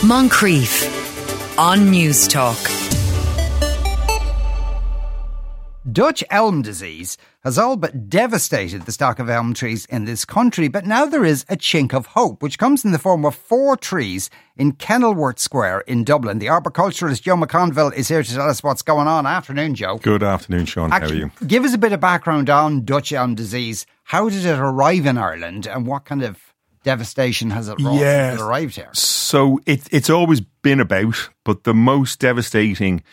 Moncrief on News Talk. Dutch elm disease has all but devastated the stock of elm trees in this country, but now there is a chink of hope, which comes in the form of 4 trees in Kenilworth Square in Dublin. The arboriculturist Joe McConville is here to tell us what's going on. Afternoon, Joe. Good afternoon, Sean. How are you? Give us a bit of background on Dutch elm disease. How did it arrive in Ireland and what kind of devastation has it wrought since it arrived here? So it's always been about, but the most devastating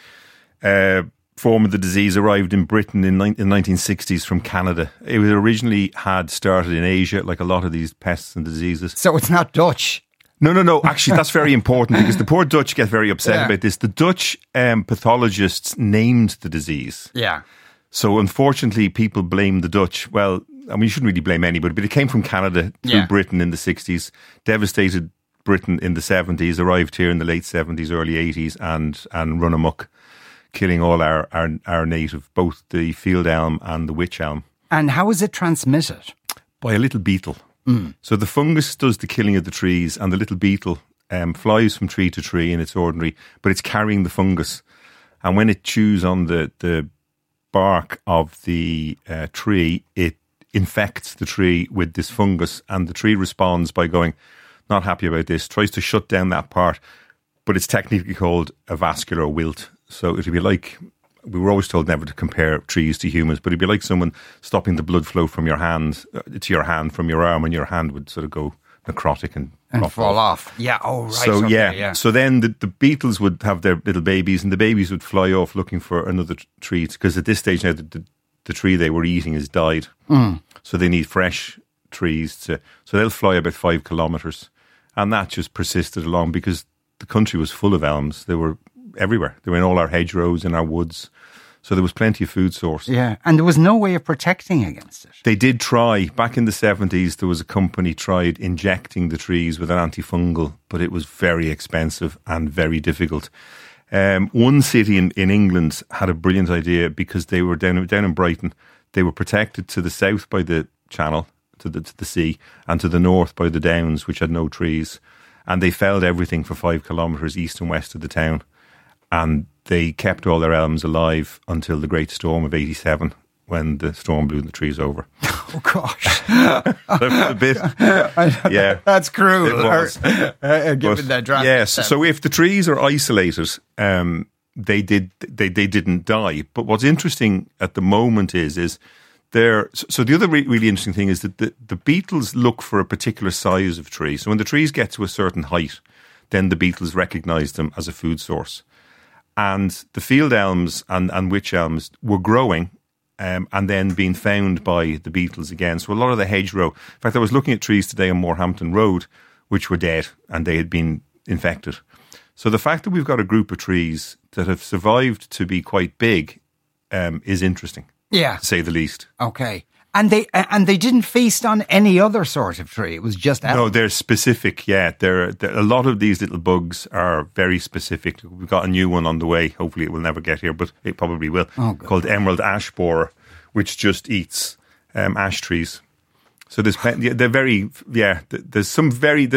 form of the disease arrived in Britain in the 1960s from Canada. It was originally had started in Asia, like a lot of these pests and diseases. So it's not Dutch? No. Actually, that's very important because the poor Dutch get very upset about this. The Dutch pathologists named the disease. Yeah. So unfortunately, people blame the Dutch. Well, I mean, you shouldn't really blame anybody, but it came from Canada through Britain in the 60s, devastated Britain in the 70s, arrived here in the late 70s, early 80s, and run amok, killing all our native, both the field elm and the wych elm. And how is it transmitted? By a little beetle. So the fungus does the killing of the trees, and the little beetle flies from tree to tree, and it's ordinary, but it's carrying the fungus. And when it chews on the bark of the tree, it infects the tree with this fungus, and the tree responds by going, not happy about this, tries to shut down that part, but it's technically called a vascular wilt. So it'd be like, we were always told never to compare trees to humans, but it'd be like someone stopping the blood flow from your hand to your hand from your arm, and your hand would sort of go necrotic and fall off. Yeah, oh right. So so then the beetles would have their little babies, and the babies would fly off looking for another tree, because at this stage now the tree they were eating has died. So they need fresh trees so they'll fly about 5 kilometres, and that just persisted along because the country was full of elms. They were everywhere. They were in all our hedgerows, in our woods. So there was plenty of food source. Yeah, and there was no way of protecting against it. They did try. Back in the 70s, there was a company tried injecting the trees with an antifungal, but it was very expensive and very difficult. One city in England had a brilliant idea because they were down in Brighton. They were protected to the south by the Channel, to the sea, and to the north by the Downs, which had no trees. And they felled everything for 5 kilometres east and west of the town. And they kept all their elms alive until the Great Storm of 87, when the storm blew the trees over. Oh, gosh. A bit. Yeah. That's cruel. It was. Given that drastic. Yes. So if the trees are isolated, they didn't die. But what's interesting at the moment is there. So the other really interesting thing is that the beetles look for a particular size of tree. So when the trees get to a certain height, then the beetles recognise them as a food source. And the field elms and wych elms were growing and then being found by the beetles again. So a lot of the hedgerow, in fact, I was looking at trees today on Moorhampton Road, which were dead and they had been infected. So the fact that we've got a group of trees that have survived to be quite big is interesting, to say the least. Okay. And they didn't feast on any other sort of tree. It was just elm. No, they're specific. Yeah, they're a lot of these little bugs are very specific. We've got a new one on the way. Hopefully, it will never get here, but it probably will. Called emerald ash borer, which just eats ash trees. So there's they're very There's some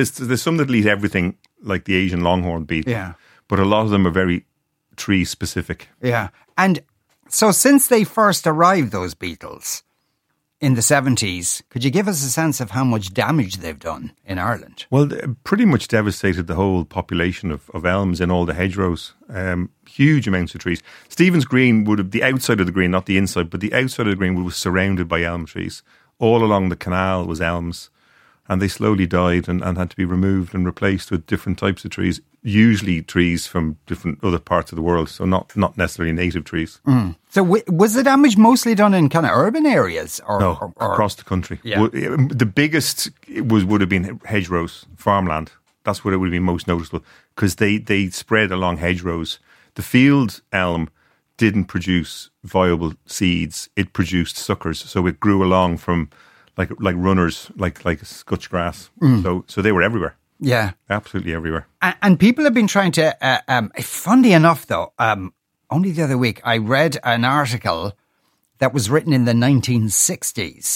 that eat everything, like the Asian longhorn beetle. Yeah, but a lot of them are very tree specific. Yeah, and so since they first arrived, those beetles, in the 70s, could you give us a sense of how much damage they've done in Ireland? Well, they pretty much devastated the whole population of elms in all the hedgerows. Huge amounts of trees. Stephen's Green would have, the outside of the green, not the inside, but the outside of the green was surrounded by elm trees. All along the canal was elms. And they slowly died and had to be removed and replaced with different types of trees, usually trees from different other parts of the world, so not necessarily native trees. So was the damage mostly done in kind of urban areas? No, across the country. Yeah. The biggest would have been hedgerows, farmland. That's what it would have been most noticeable, because they spread along hedgerows. The field elm didn't produce viable seeds, it produced suckers, so it grew along from like runners, like scotch grass. So they were everywhere. Yeah. Absolutely everywhere. And people have been trying to, funny enough though, only the other week I read an article that was written in the 1960s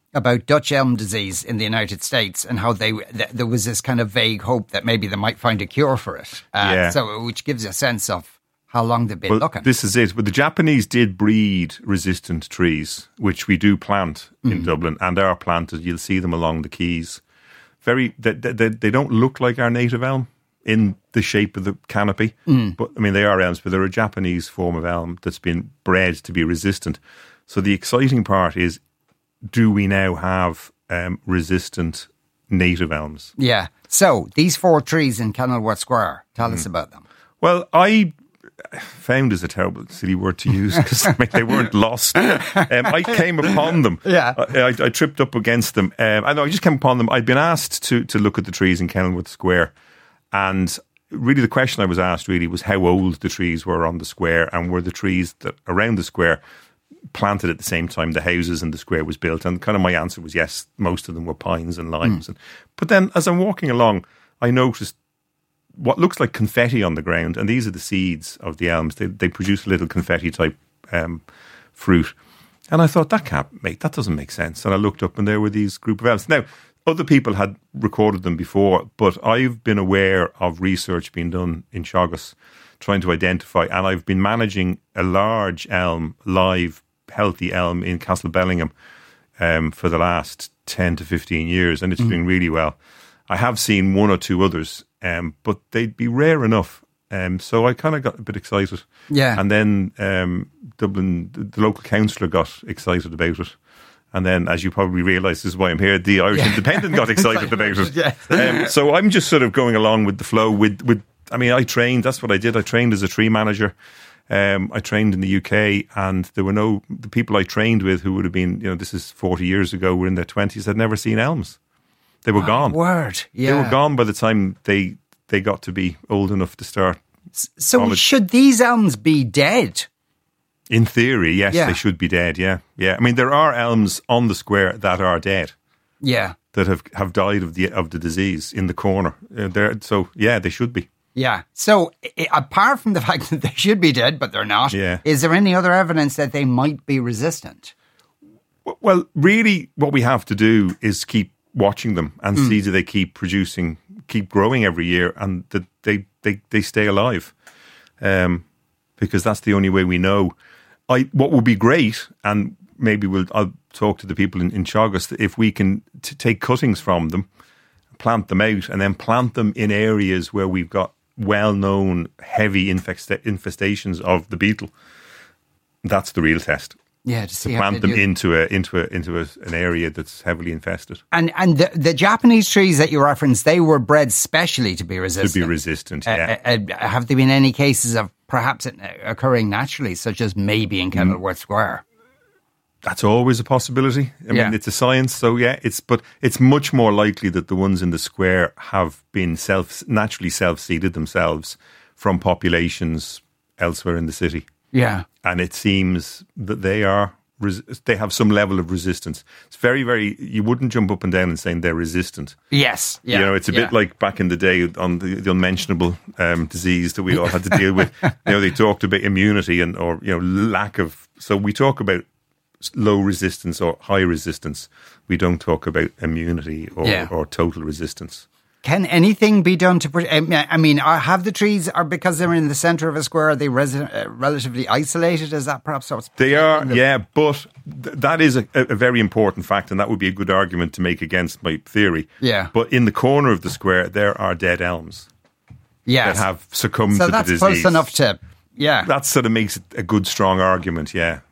about Dutch elm disease in the United States and how there was this kind of vague hope that maybe they might find a cure for it. So, which gives you a sense of how long they've been looking. This is it. But the Japanese did breed resistant trees, which we do plant in Dublin and are planted. You'll see them along the quays. They don't look like our native elm in the shape of the canopy. But I mean, they are elms, but they're a Japanese form of elm that's been bred to be resistant. So the exciting part is, do we now have resistant native elms? Yeah. So these 4 trees in Kenilworth Square, tell us about them. Well, I found is a terrible silly word to use because they weren't lost. I came upon them. Yeah. I tripped up against them. I just came upon them. I'd been asked to look at the trees in Kenilworth Square, and really the question I was asked really was how old the trees were on the square, and were the trees that around the square planted at the same time the houses and the square was built. And kind of my answer was yes, most of them were pines and limes. But then as I'm walking along, I noticed what looks like confetti on the ground, and these are the seeds of the elms. They produce a little confetti type fruit, and I thought that doesn't make sense. And I looked up, and there were these group of elms. Now, other people had recorded them before, but I've been aware of research being done in Teagasc trying to identify, and I've been managing a large elm, live healthy elm in Castle Bellingham for the last 10 to 15 years, and it's doing really well. I have seen 1 or 2 others, but they'd be rare enough. So I kind of got a bit excited. Yeah. And then Dublin, the local councillor got excited about it. And then, as you probably realise, this is why I'm here, the Irish Independent got excited about it. Yes. So I'm just sort of going along with the flow. I trained, that's what I did. I trained as a tree manager. I trained in the UK, and there were the people I trained with who would have been, this is 40 years ago, were in their 20s, had never seen elms. They were gone. Word. Yeah. They were gone by the time they got to be old enough to start. So should these elms be dead? In theory, yes, they should be dead, yeah. I mean, there are elms on the square that are dead. Yeah. That have died of the disease in the corner. They should be. Yeah. So apart from the fact that they should be dead, but they're not, is there any other evidence that they might be resistant? Well, really what we have to do is keep watching them and see do they keep growing every year, and that they stay alive. Because that's the only way we know. What would be great, and maybe I'll talk to the people in Teagasc, if we can take cuttings from them, plant them out, and then plant them in areas where we've got well-known heavy infestations of the beetle. That's the real test. Yeah, to plant them into an area that's heavily infested. And the Japanese trees that you referenced, they were bred specially to be resistant. To be resistant, yeah. Have there been any cases of perhaps it occurring naturally, such as maybe in Kenilworth Square? That's always a possibility. I mean, it's a science, so but it's much more likely that the ones in the square have been naturally self-seeded themselves from populations elsewhere in the city. Yeah. And it seems that they have some level of resistance. It's very, very, you wouldn't jump up and down and saying they're resistant. Yes. Yeah. It's a bit like back in the day on the unmentionable disease that we all had to deal with. They talked about immunity or lack of, so we talk about low resistance or high resistance. We don't talk about immunity or total resistance. Can anything be done to? I mean, have the trees, or because they're in the centre of a square, are they relatively isolated? Is that perhaps what's? They are, but that is a very important fact, and that would be a good argument to make against my theory. Yeah. But in the corner of the square, there are dead elms. Yes. That have succumbed to the disease. So that's close enough to. Yeah. That sort of makes it a good, strong argument. Yeah.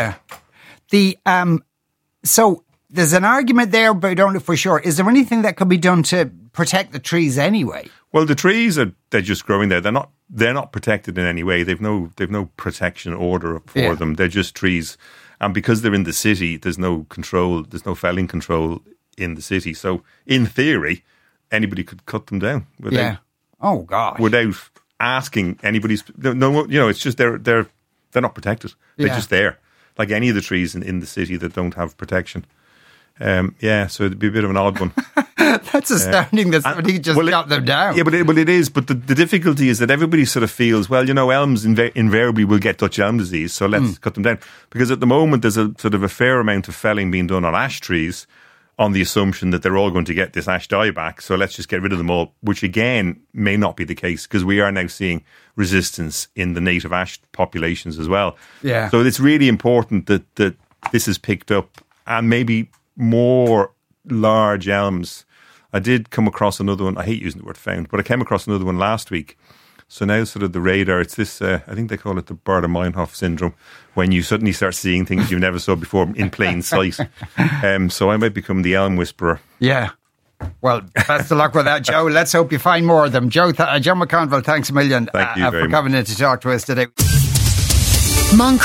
So there's an argument there, but I don't know for sure. Is there anything that could be done to protect the trees anyway? Well, the trees they're just growing there. They're not protected in any way. They've no protection order for them. They're just trees, and because they're in the city, there's no control. There's no felling control in the city. So in theory, anybody could cut them down. Oh God. Without asking anybody's. No, it's just they're not protected. They're just there, like any of the trees in the city that don't have protection. So it'd be a bit of an odd one. That's astounding that somebody just shot them down. Yeah, but it is. But the difficulty is that everybody sort of feels, well, elms invariably will get Dutch elm disease, so let's cut them down. Because at the moment there's a sort of a fair amount of felling being done on ash trees on the assumption that they're all going to get this ash dieback, so let's just get rid of them all, which again may not be the case because we are now seeing resistance in the native ash populations as well. Yeah. So it's really important that this is picked up and maybe more large elms. I did come across another one. I hate using the word found, but I came across another one last week. So now sort of the radar, it's this, I think they call it the Baader-Meinhof syndrome, when you suddenly start seeing things you never saw before in plain sight. So I might become the elm whisperer. Yeah. Well, best of luck with that, Joe. Let's hope you find more of them. Joe McConville, thanks a million Thank you for coming in to talk to us today.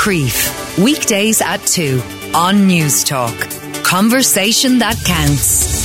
Moncrief, weekdays at 2 on News Talk. Conversation that counts.